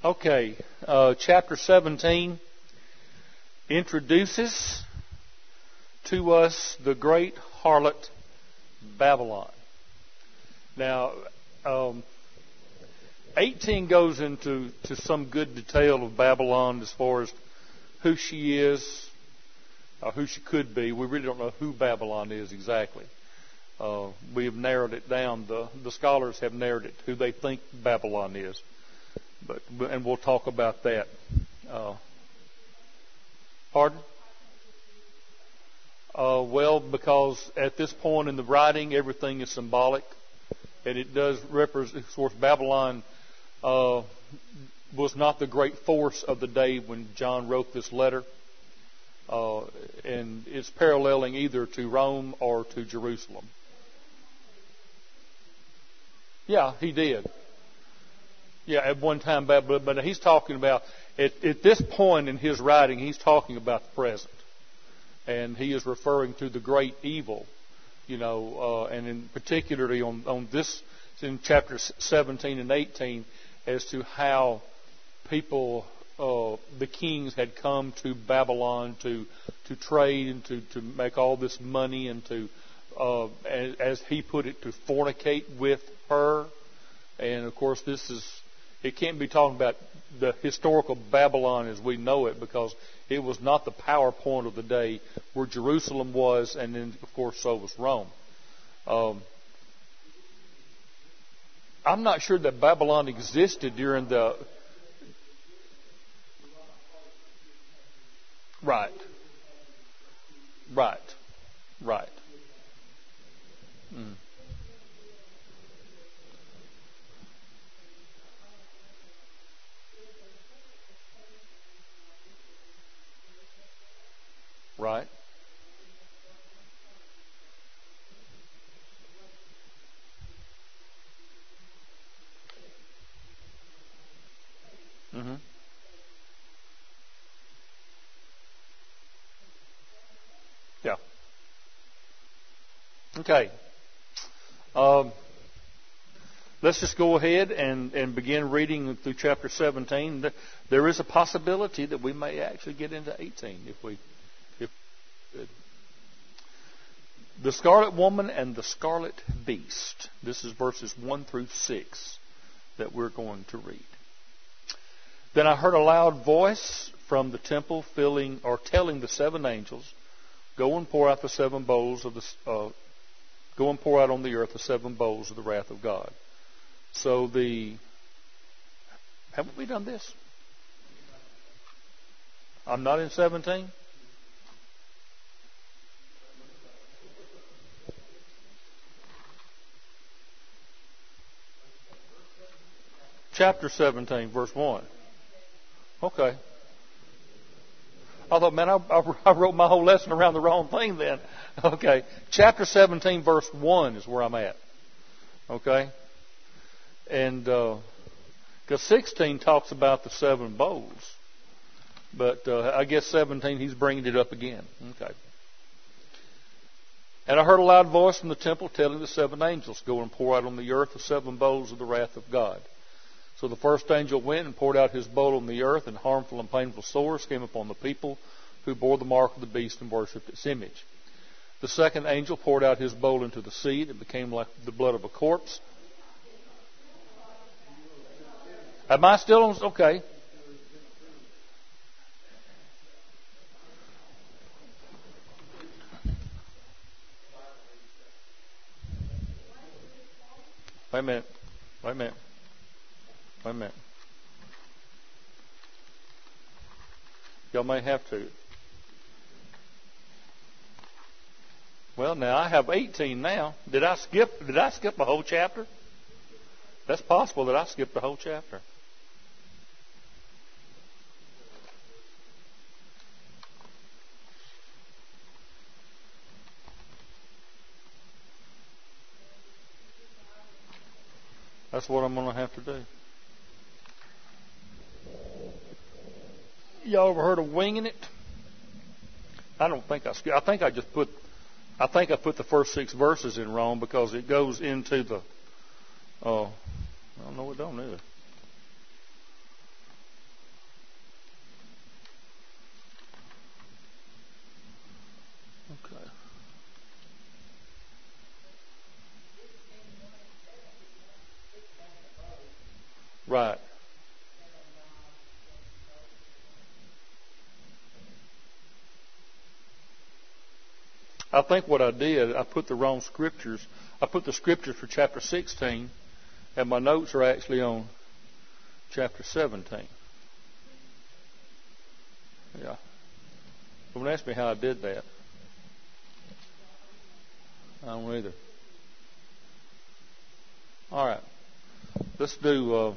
Okay, chapter 17 introduces to us the great harlot Babylon. Now, 18 goes into some good detail of Babylon as far as who she is, or who she could be. We really don't know who Babylon is exactly. We have narrowed it down. The scholars have narrowed it to who they think Babylon is. And we'll talk about that. Pardon? Well, because at this point in the writing, everything is symbolic. And it does represent, of course, Babylon was not the great force of the day when John wrote this letter. And it's paralleling either to Rome or to Jerusalem. Yeah, he did. Yeah, at one time, but he's talking about, at this point in his writing, he's talking about the present. And he is referring to the great evil, and in particularly on this, in chapters 17 and 18, as to how people, the kings had come to Babylon to trade and to make all this money and to, as he put it, to fornicate with her. And of course, it can't be talking about the historical Babylon as we know it, because it was not the power point of the day where Jerusalem was, and then, of course, so was Rome. I'm not sure that Babylon existed during the... Right. Mm. Right. Mm-hmm. Yeah. Okay. Let's just go ahead and begin reading through chapter 17. There is a possibility that we may actually get into 18 if the scarlet woman and the scarlet beast. This is verses 1 through 6 that we're going to read. Then I heard a loud voice from the temple telling the seven angels, go and pour out the seven bowls of go and pour out on the earth the seven bowls of the wrath of God. So haven't we done this? I'm not in 17. Chapter 17, verse 1. Okay. I thought, man, I wrote my whole lesson around the wrong thing then. Okay. Chapter 17, verse 1 is where I'm at. Okay. And, because 16 talks about the seven bowls. But I guess 17, he's bringing it up again. Okay. And I heard a loud voice from the temple telling the seven angels, go and pour out on the earth the seven bowls of the wrath of God. So the first angel went and poured out his bowl on the earth, and harmful and painful sores came upon the people who bore the mark of the beast and worshipped its image. The second angel poured out his bowl into the sea, and it became like the blood of a corpse. Am I still on? Okay. Wait a minute. Y'all may have to. Well, now I have 18 now. Did I skip a whole chapter? That's possible that I skipped a whole chapter. That's what I'm going to have to do. Y'all ever heard of winging it? I don't think I think I put the first 6 verses in wrong because it goes into the. I don't know. It don't either. Right. I think what I did, I put the wrong scriptures. I put the scriptures for chapter 16, and my notes are actually on chapter 17. Yeah. Don't ask me how I did that. I don't either. All right. Let's do...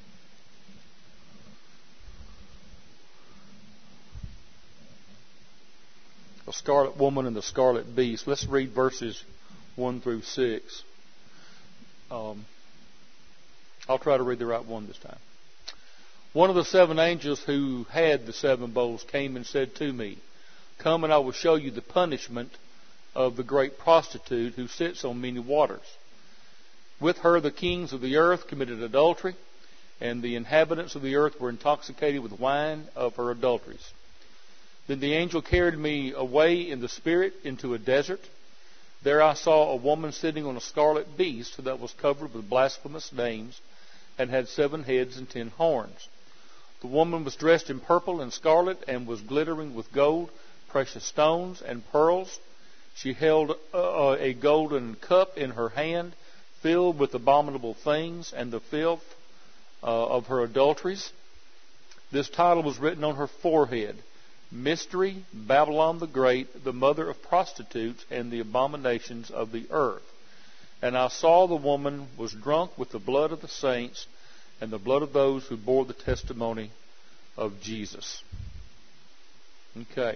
the scarlet woman and the scarlet beast. Let's read verses 1 through 6. I'll try to read the right one this time. One of the 7 angels who had the 7 bowls came and said to me, "Come, and I will show you the punishment of the great prostitute who sits on many waters. With her the kings of the earth committed adultery, and the inhabitants of the earth were intoxicated with wine of her adulteries." Then the angel carried me away in the Spirit into a desert. There I saw a woman sitting on a scarlet beast that was covered with blasphemous names and had 7 heads and 10 horns. The woman was dressed in purple and scarlet and was glittering with gold, precious stones, and pearls. She held a golden cup in her hand filled with abominable things and the filth of her adulteries. This title was written on her forehead: Mystery, Babylon the Great, the mother of prostitutes and the abominations of the earth. And I saw the woman was drunk with the blood of the saints and the blood of those who bore the testimony of Jesus. Okay.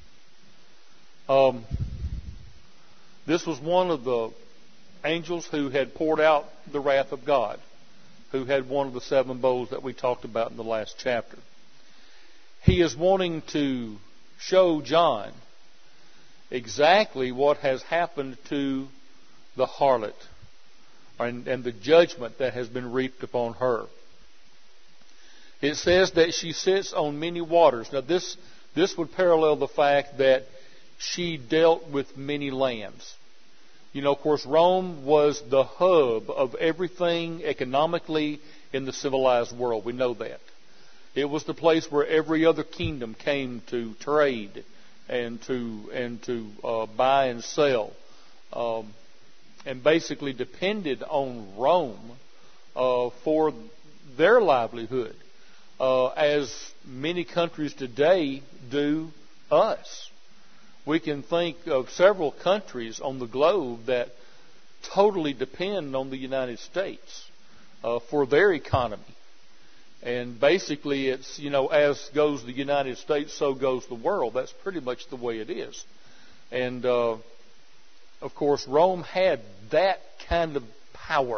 This was one of the angels who had poured out the wrath of God, who had one of the 7 bowls that we talked about in the last chapter. He is wanting to show John exactly what has happened to the harlot and the judgment that has been reaped upon her. It says that she sits on many waters. Now this would parallel the fact that she dealt with many lands. You know, of course, Rome was the hub of everything economically in the civilized world. We know that. It was the place where every other kingdom came to trade and to buy and sell, and basically depended on Rome for their livelihood, as many countries today do us. We can think of several countries on the globe that totally depend on the United States for their economy. And basically it's, as goes the United States, so goes the world. That's pretty much the way it is. And, of course, Rome had that kind of power,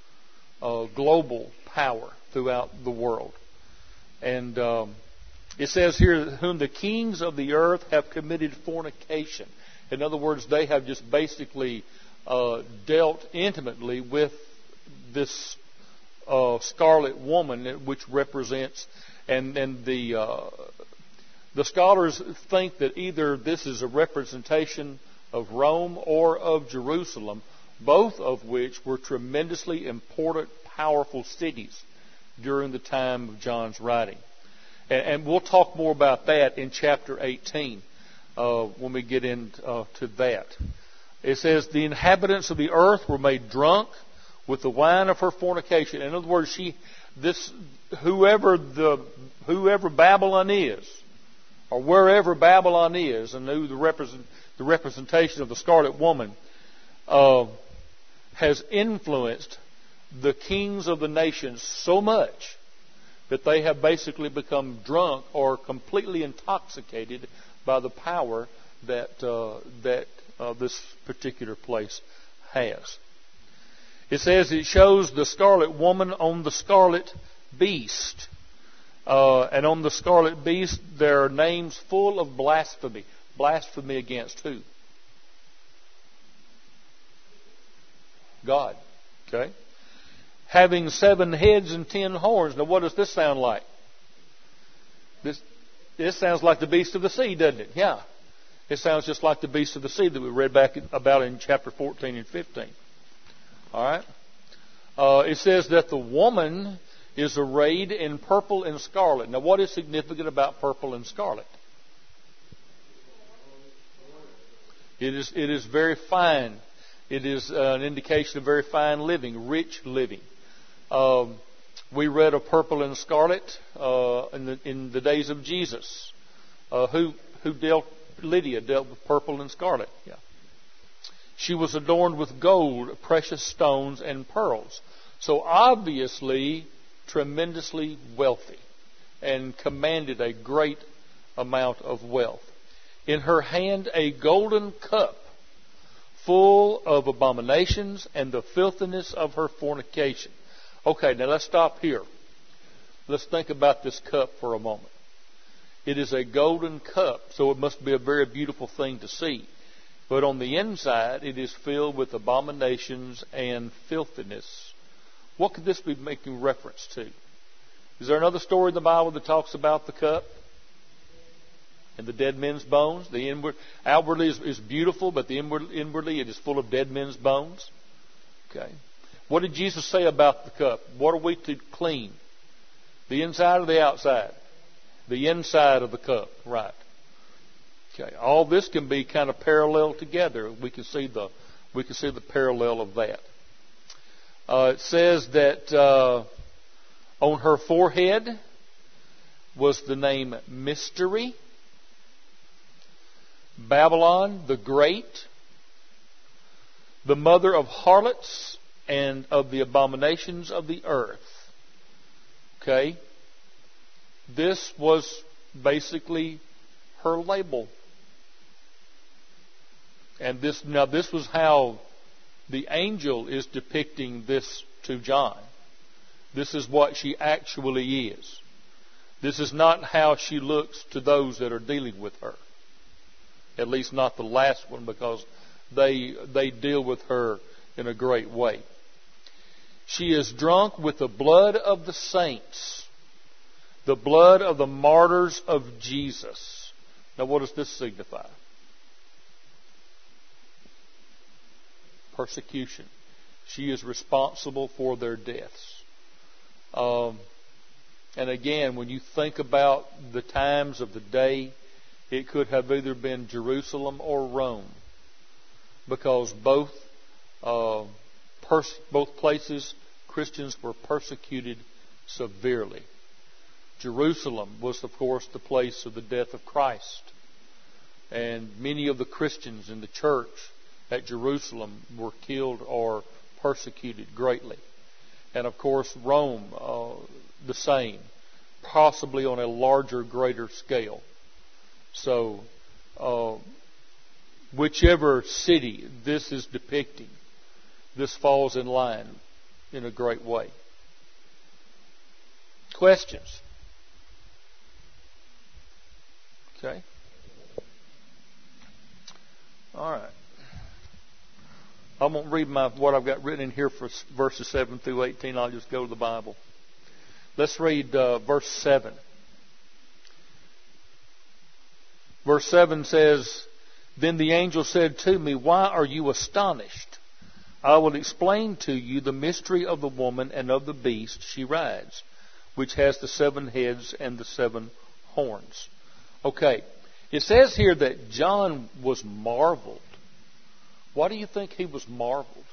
global power throughout the world. And it says here, whom the kings of the earth have committed fornication. In other words, they have just basically dealt intimately with this scarlet woman, which represents, and the scholars think that either this is a representation of Rome or of Jerusalem, both of which were tremendously important, powerful cities during the time of John's writing. And we'll talk more about that in chapter 18 when we get into that. It says, the inhabitants of the earth were made drunk with the wine of her fornication. In other words, whoever Babylon is, or wherever Babylon is, and who the representation of the scarlet woman, has influenced the kings of the nations so much that they have basically become drunk or completely intoxicated by the power that this particular place has. It says it shows the scarlet woman on the scarlet beast. And on the scarlet beast there are names full of blasphemy. Blasphemy against who? God. Okay? Having 7 heads and 10 horns. Now what does this sound like? This sounds like the beast of the sea, doesn't it? Yeah. It sounds just like the beast of the sea that we read back about in chapter 14 and 15. All right. It says that the woman is arrayed in purple and scarlet. Now, what is significant about purple and scarlet? It is very fine. It is an indication of very fine living, rich living. We read of purple and scarlet in the days of Jesus. Lydia dealt with purple and scarlet. Yeah. She was adorned with gold, precious stones, and pearls. So obviously, tremendously wealthy, and commanded a great amount of wealth. In her hand a golden cup full of abominations and the filthiness of her fornication. Okay, now let's stop here. Let's think about this cup for a moment. It is a golden cup, so it must be a very beautiful thing to see. But on the inside, it is filled with abominations and filthiness. What could this be making reference to? Is there another story in the Bible that talks about the cup and the dead men's bones? The outwardly is beautiful, but inwardly it is full of dead men's bones. Okay. What did Jesus say about the cup? What are we to clean? The inside or the outside? The inside of the cup, right? Okay. All this can be kind of parallel together. We can see the parallel of that. It says that on her forehead was the name Mystery, Babylon the Great, the mother of harlots and of the abominations of the earth. Okay? This was basically her label. And this was how the angel is depicting this to John. This is what she actually is. This is not how she looks to those that are dealing with her. At least not the last one, because they deal with her in a great way. She is drunk with the blood of the saints, the blood of the martyrs of Jesus. Now, what does this signify? Persecution. She is responsible for their deaths. And again, when you think about the times of the day, it could have either been Jerusalem or Rome, because both places Christians were persecuted severely. Jerusalem was, of course, the place of the death of Christ, and many of the Christians in the church at Jerusalem were killed or persecuted greatly. And of course, Rome, the same, possibly on a larger, greater scale. So, whichever city this is depicting, this falls in line in a great way. Questions? Okay. All right. I won't read what I've got written in here for verses 7 through 18. I'll just go to the Bible. Let's read verse 7. Verse 7 says, "Then the angel said to me, 'Why are you astonished? I will explain to you the mystery of the woman and of the beast she rides, which has the 7 heads and the 7 horns.'" Okay. It says here that John was marveled. Why do you think he was marveled?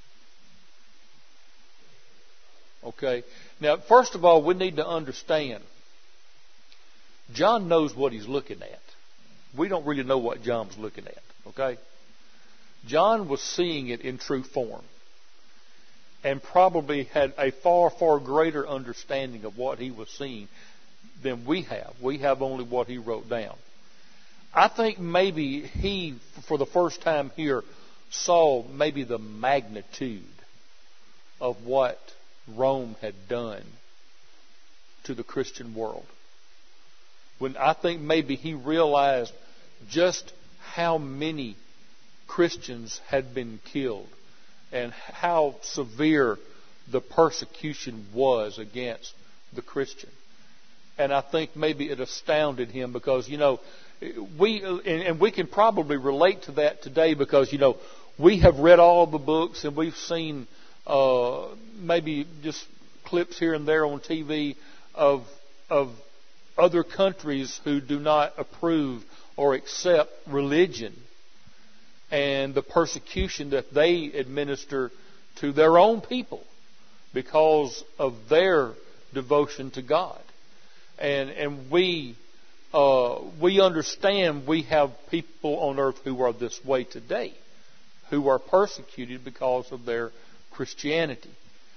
Okay. Now, first of all, we need to understand, John knows what he's looking at. We don't really know what John was looking at. Okay. John was seeing it in true form, and probably had a far, far greater understanding of what he was seeing than we have. We have only what he wrote down. I think maybe he, for the first time here, saw maybe the magnitude of what Rome had done to the Christian world. When I think maybe he realized just how many Christians had been killed and how severe the persecution was against the Christian. And I think maybe it astounded him because, we can probably relate to that today because, we have read all the books and we've seen maybe just clips here and there on TV of other countries who do not approve or accept religion and the persecution that they administer to their own people because of their devotion to God. And we understand we have people on earth who are this way today, who are persecuted because of their Christianity.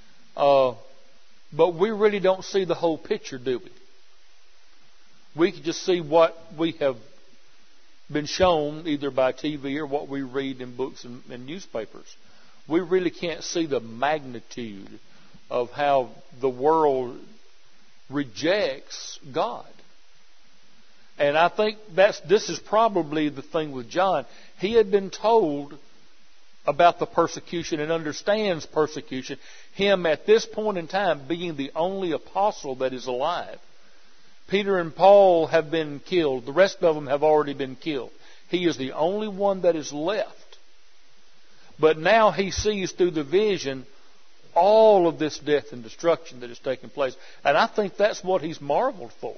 But we really don't see the whole picture, do we? We can just see what we have been shown either by TV or what we read in books and newspapers. We really can't see the magnitude of how the world rejects God. And I think this is probably the thing with John. He had been told about the persecution and understands persecution. Him at this point in time being the only apostle that is alive. Peter and Paul have been killed. The rest of them have already been killed. He is the only one that is left. But now he sees through the vision all of this death and destruction that is taking place. And I think that's what he's marveled for.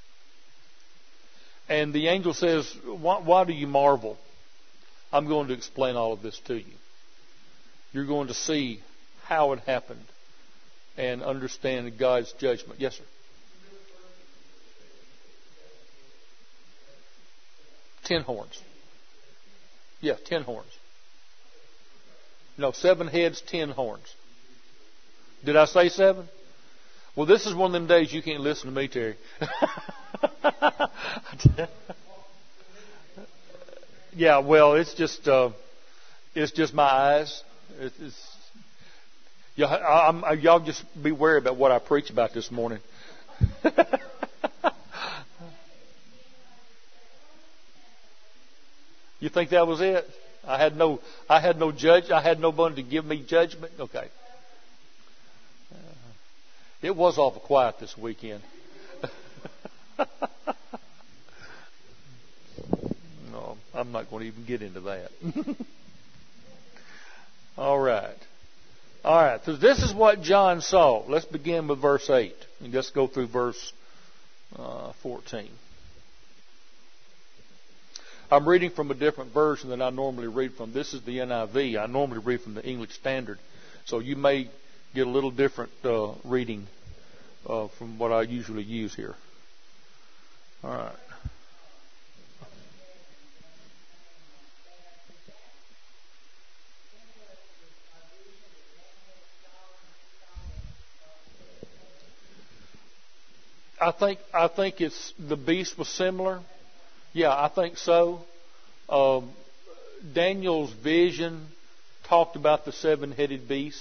And the angel says, why do you marvel? I'm going to explain all of this to you. You're going to see how it happened and understand God's judgment. Yes, sir. 10 horns. Yeah, 10 horns. No, 7 heads, 10 horns. Did I say 7? Well, this is one of them days you can't listen to me, Terry. Yeah, well, it's just my eyes. Y'all just be wary about what I preach about this morning. You think that was it? I had no judge. I had nobody to give me judgment. Okay. It was awful quiet this weekend. No, I'm not going to even get into that. All right. So this is what John saw. Let's begin with verse 8. And let's go through verse 14. I'm reading from a different version than I normally read from. This is the NIV. I normally read from the English Standard. So you may get a little different reading from what I usually use here. All right. I think it's the beast was similar. Yeah, I think so. Daniel's vision talked about the 7-headed beast.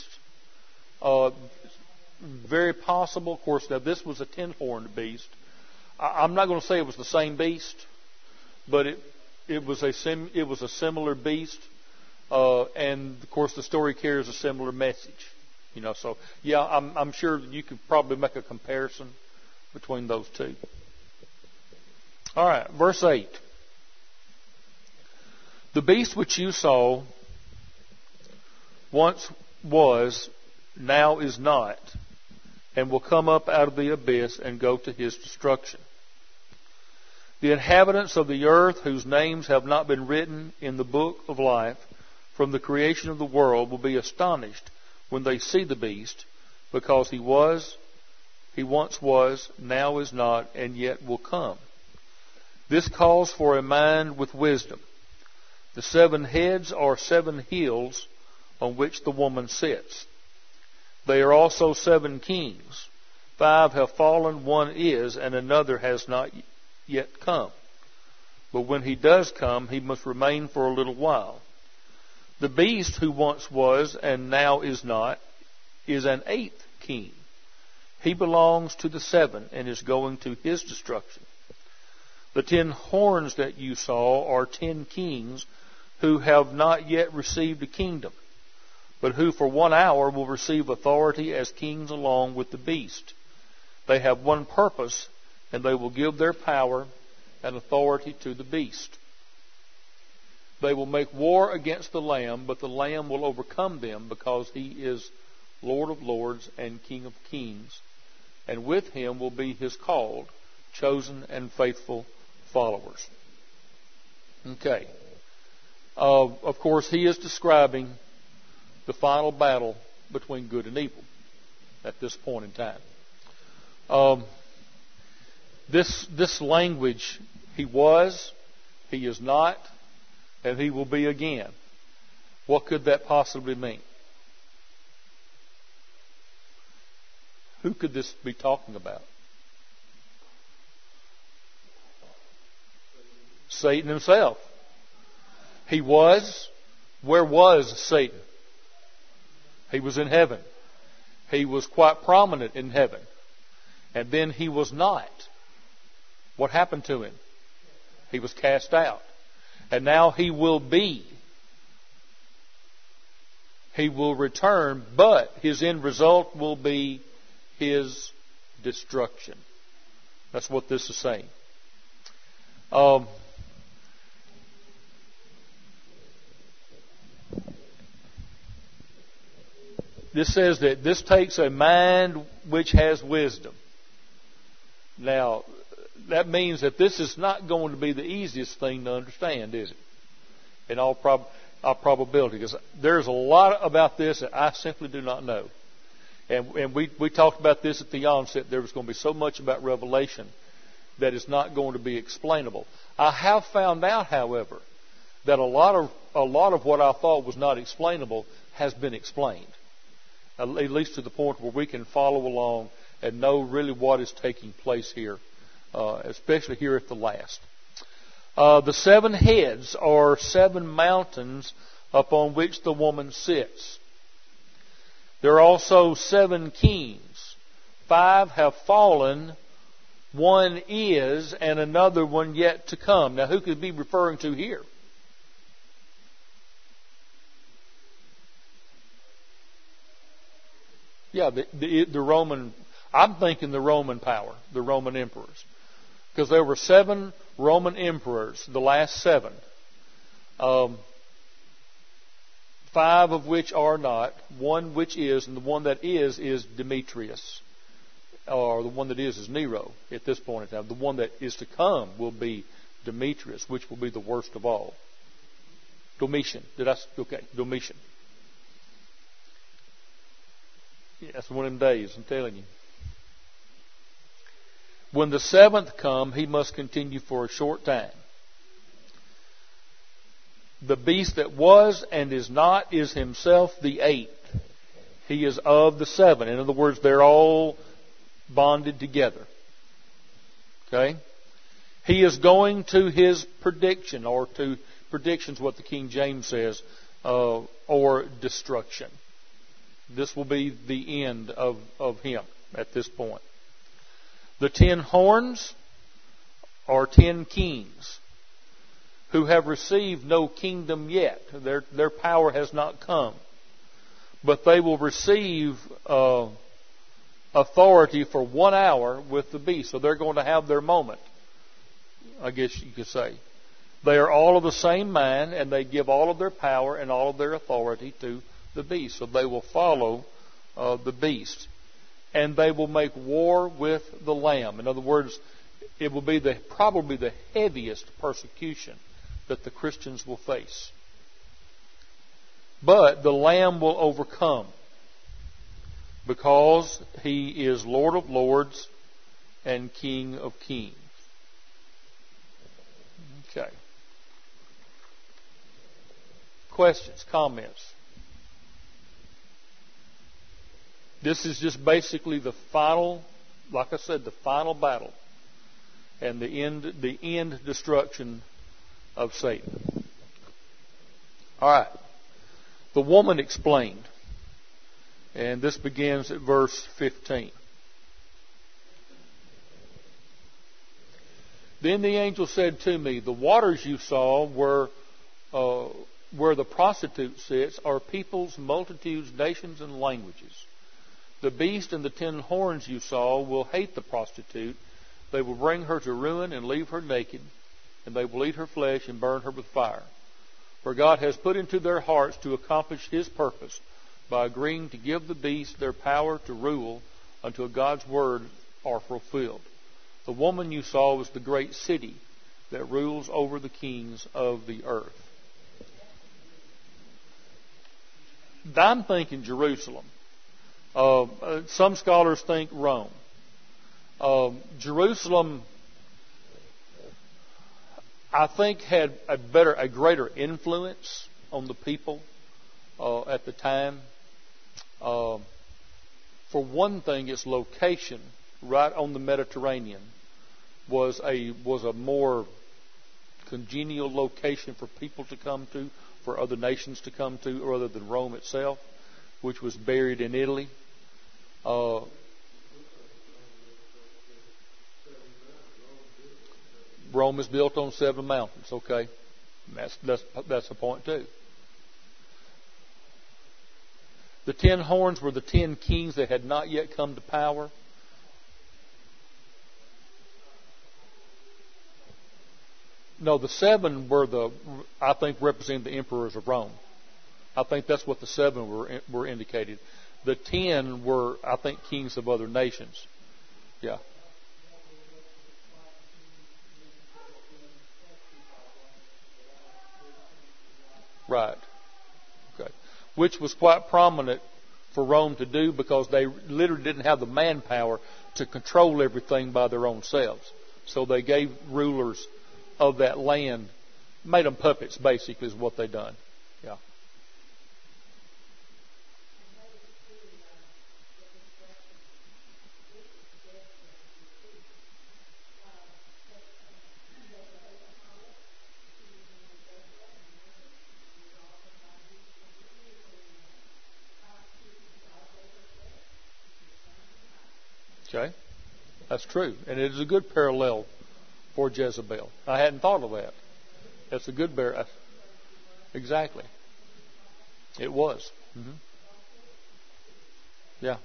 Very possible. Of course, now this was a 10-horned beast. I'm not going to say it was the same beast, but it was a similar beast. And of course, the story carries a similar message. So yeah, I'm sure you could probably make a comparison between those two. All right, verse 8. The beast which you saw once was, now is not, and will come up out of the abyss and go to his destruction. The inhabitants of the earth, whose names have not been written in the book of life from the creation of the world, will be astonished when they see the beast, because he once was, now is not, and yet will come. This calls for a mind with wisdom. The 7 heads are 7 hills on which the woman sits. They are also 7 kings. 5 have fallen, 1 is, and another has not yet come. But when he does come, he must remain for a little while. The beast who once was and now is not is an 8th king. He belongs to the 7 and is going to his destruction. The 10 horns that you saw are 10 kings who have not yet received a kingdom, but who for 1 hour will receive authority as kings along with the beast. They have one purpose, and they will give their power and authority to the beast. They will make war against the Lamb, but the Lamb will overcome them, because he is Lord of lords, and King of kings. And with him will be his called, chosen, and faithful followers. Okay. Of course, he is describing the final battle between good and evil at this point in time. This language, he was, he is not, and he will be again. What could that possibly mean? Who could this be talking about? Satan himself. He was. Where was Satan? He was in heaven. He was quite prominent in heaven. And then he was not. What happened to him? He was cast out. And now he will be. He will return, but his end result will be his destruction. That's what this is saying. This says that this takes a mind which has wisdom. Now, that means that this is not going to be the easiest thing to understand, is it? In all probability, because there's a lot about this that I simply do not know. And we talked about this at the onset. There was going to be so much about Revelation that is not going to be explainable. I have found out, however, that a lot of what I thought was not explainable has been explained, at least to the point where we can follow along and know really what is taking place here, especially here at the last. The 7 heads are 7 mountains upon which the woman sits. There are also 7 kings. 5 have fallen, 1 is, and another one yet to come. Now, who could it be referring to here? Yeah, the Roman. I'm thinking the Roman power, the Roman emperors, because there were 7 Roman emperors, the last 7. 5 of which are not, 1 which is, and the one that is Demetrius, or the one that is Nero at this point in time. The one that is to come will be Demetrius, which will be the worst of all. Domitian. Domitian. Yeah, that's one of them days, I'm telling you. When the 7th come, he must continue for a short time. The beast that was and is not is himself the 8th. He is of the 7. In other words, they're all bonded together. Okay? He is going to his prediction, or to predictions, what the King James says, or destruction. This will be the end of him at this point. The 10 horns are 10 kings who have received no kingdom yet. Their power has not come. But they will receive authority for 1 hour with the beast. So they're going to have their moment, I guess you could say. They are all of the same mind, and they give all of their power and all of their authority to the beast. So they will follow the beast. And they will make war with the Lamb. In other words, it will be probably the heaviest persecution that the Christians will face. But the Lamb will overcome, because he is Lord of lords and King of kings. Okay. Questions, comments? This is just basically the final, like I said, the final battle and the end destruction of Satan. All right. The woman explained. And this begins at verse 15. Then the angel said to me, the waters you saw where the prostitute sits are peoples, multitudes, nations, and languages. The beast and the 10 horns you saw will hate the prostitute. They will bring her to ruin and leave her naked, and they will eat her flesh and burn her with fire. For God has put into their hearts to accomplish his purpose by agreeing to give the beasts their power to rule until God's word are fulfilled. The woman you saw was the great city that rules over the kings of the earth. I'm thinking Jerusalem. Some scholars think Rome. Jerusalem, I think, had a greater influence on the people at the time. For one thing, its location, right on the Mediterranean, was a more congenial location for people to come to, for other nations to come to, rather than Rome itself, which was buried in Italy. Rome is built on 7 mountains. Okay, that's the point too. The 10 horns were the 10 kings that had not yet come to power. No, the 7 I think, represented the emperors of Rome. I think that's what the 7 were indicated. The 10 were, I think, kings of other nations. Yeah. Right. Okay. Which was quite prominent for Rome to do, because they literally didn't have the manpower to control everything by their own selves. So they gave rulers of that land, made them puppets, basically, is what they done. Yeah. Okay. That's true. And it is a good parallel for Jezebel. I hadn't thought of that. That's a good parallel. Exactly. It was. Mm-hmm. Yeah.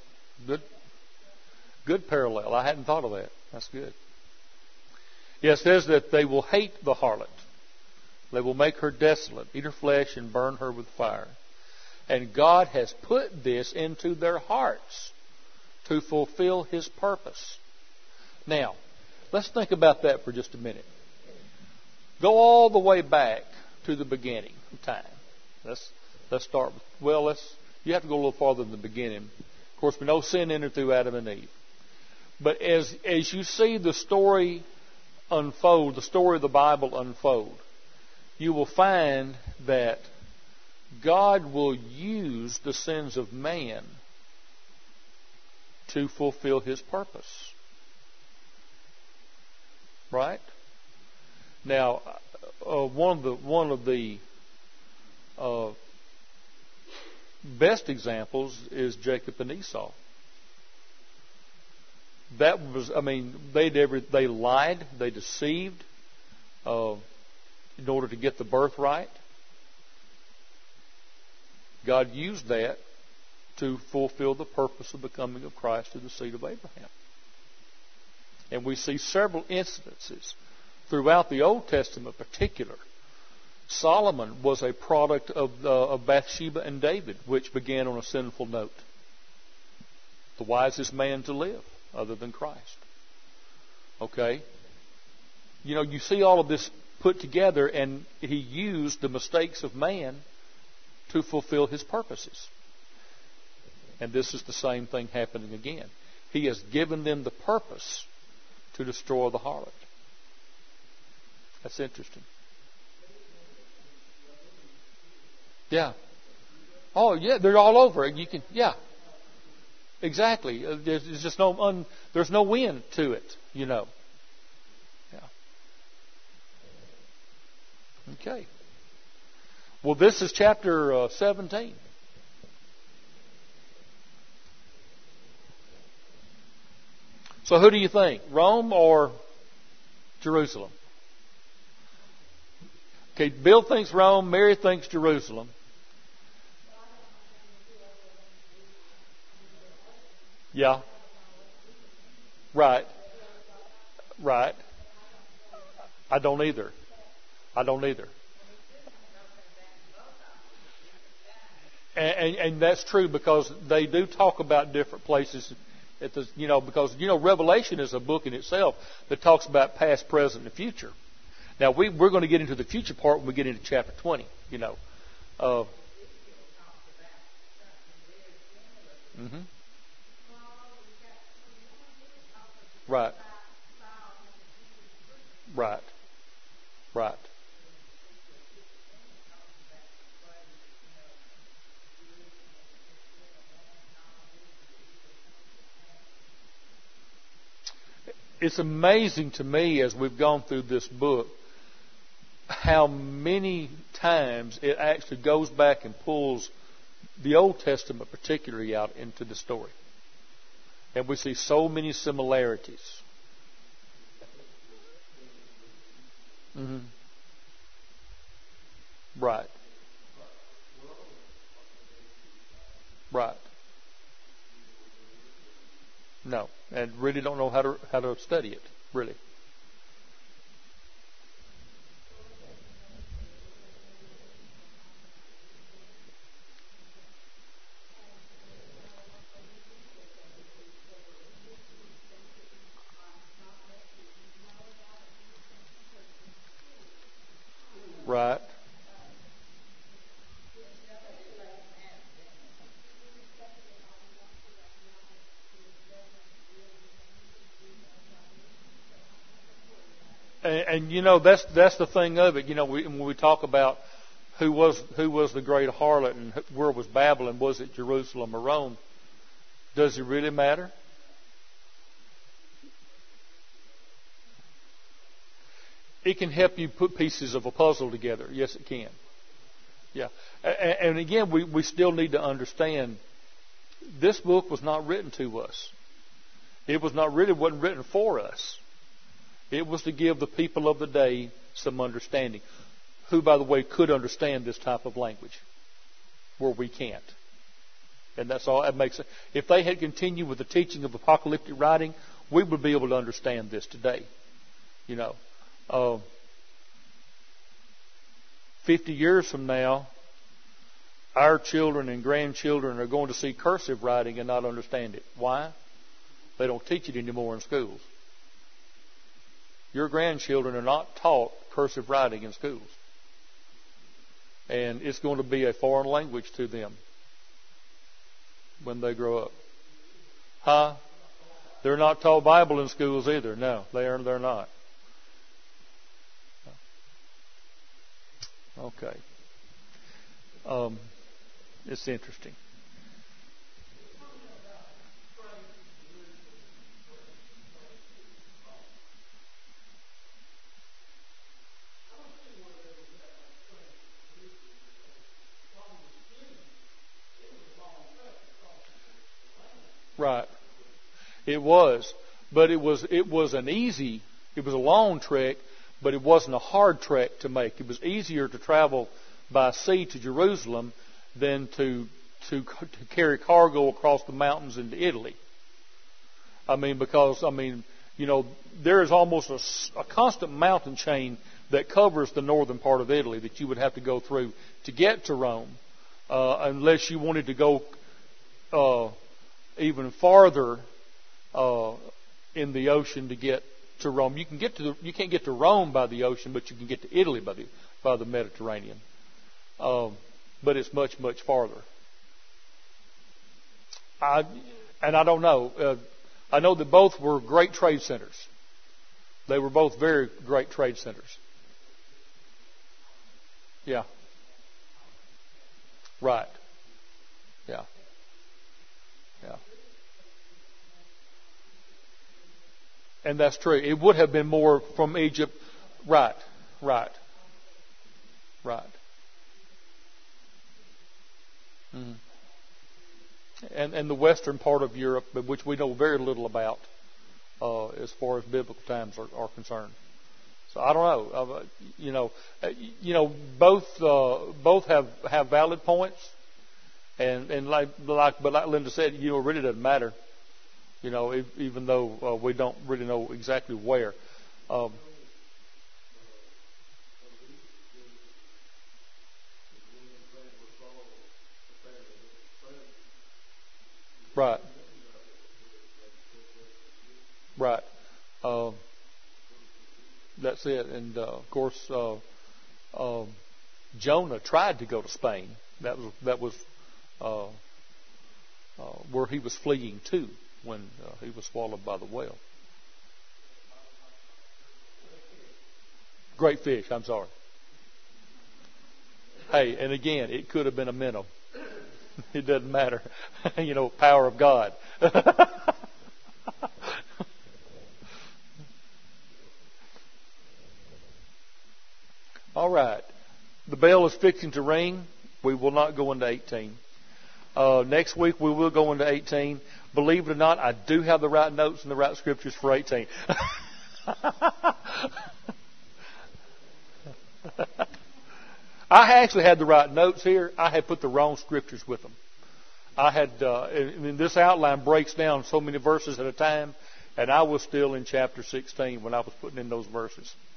Good parallel. I hadn't thought of that. That's good. Yeah, it says that they will hate the harlot. They will make her desolate, eat her flesh, and burn her with fire. And God has put this into their hearts to fulfill His purpose. Now, let's think about that for just a minute. Go all the way back to the beginning of time. Let's start with, you have to go a little farther than the beginning. Of course, we know sin entered through Adam and Eve. But as you see the story unfold, the story of the Bible unfold, you will find that God will use the sins of man to fulfill His purpose. Right? Now, one of the best examples is Jacob and Esau. That was, they lied, they deceived in order to get the birthright. God used that to fulfill the purpose of the coming of Christ through the seed of Abraham. And we see several instances throughout the Old Testament in particular. Solomon was a product of Bathsheba and David, which began on a sinful note. The wisest man to live, other than Christ. Okay? You see all of this put together, and He used the mistakes of man to fulfill His purposes. And this is the same thing happening again. He has given them the purpose to destroy the harlot. That's interesting. Yeah. Oh, yeah, they're all over. You can, yeah. Exactly. There's just there's no wind to it, Yeah. Okay. Well, this is chapter 17. So who do you think? Rome or Jerusalem? Okay, Bill thinks Rome, Mary thinks Jerusalem. Yeah. Right. Right. I don't either. And that's true, because they do talk about different places. Because Revelation is a book in itself that talks about past, present, and future. Now we're going to get into the future part when we get into chapter 20. Uh, mm-hmm. Right. Right. Right. It's amazing to me, as we've gone through this book, how many times it actually goes back and pulls the Old Testament particularly out into the story. And we see so many similarities. Mm-hmm. Right. Right. No, and really don't know how to study it, really. Right. And that's the thing of it. When we talk about who was the great harlot and where was Babylon, was it Jerusalem or Rome? Does it really matter? It can help you put pieces of a puzzle together. Yes, it can. Yeah. And again, we still need to understand this book was not written to us. It wasn't written for us. It was to give the people of the day some understanding, who, by the way, could understand this type of language, where we can't. And that's all it makes. If they had continued with the teaching of apocalyptic writing, we would be able to understand this today. 50 years from now, our children and grandchildren are going to see cursive writing and not understand it. Why? They don't teach it anymore in schools. Your grandchildren are not taught cursive writing in schools. And it's going to be a foreign language to them when they grow up. Huh? They're not taught Bible in schools either. No, they're not. Okay. It's interesting. Right. It was. But it was a long trek, but it wasn't a hard trek to make. It was easier to travel by sea to Jerusalem than to carry cargo across the mountains into Italy. Because there is almost a constant mountain chain that covers the northern part of Italy that you would have to go through to get to Rome, unless you wanted to go even farther in the ocean to get to Rome. You can't get to Rome by the ocean, but you can get to Italy by the Mediterranean. But it's much, much farther. I don't know. I know that both were great trade centers. They were both very great trade centers. Yeah. Right. Yeah. Yeah. And that's true. It would have been more from Egypt. Right. Right. Right. Mm-hmm. And the western part of Europe, which we know very little about as far as biblical times are concerned. So I don't know. Both have valid points, and like Linda said, it really doesn't matter. Even though we don't really know exactly where. Right. Right. That's it. And of course, Jonah tried to go to Spain. That was where he was fleeing to when he was swallowed by the whale. Great fish. I'm sorry. Hey, and again, it could have been a minnow. It doesn't matter. Power of God. All right. The bell is fixing to ring. We will not go into 18. Next week we will go into 18. Believe it or not, I do have the right notes and the right scriptures for 18. I actually had the right notes here. I had put the wrong scriptures with them. I had, this outline breaks down so many verses at a time, and I was still in chapter 16 when I was putting in those verses.